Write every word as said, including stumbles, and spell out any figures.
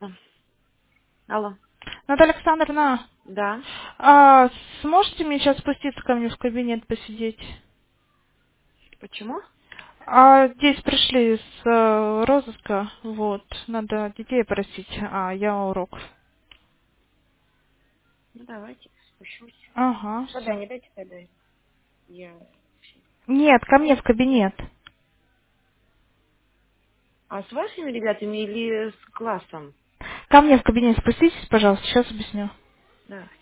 А, Алло. Наталья Александровна, Да. а сможете мне сейчас спуститься ко мне в кабинет посидеть? Почему? А здесь пришли с э, розыска, вот, надо детей просить, а я урок. Ну, давайте, спущусь. Ага. Тогда не дайте тогда. Я... Нет, ко мне в кабинет. А с вашими ребятами или с классом? Ко мне в кабинет спуститесь, пожалуйста, сейчас объясню. Да.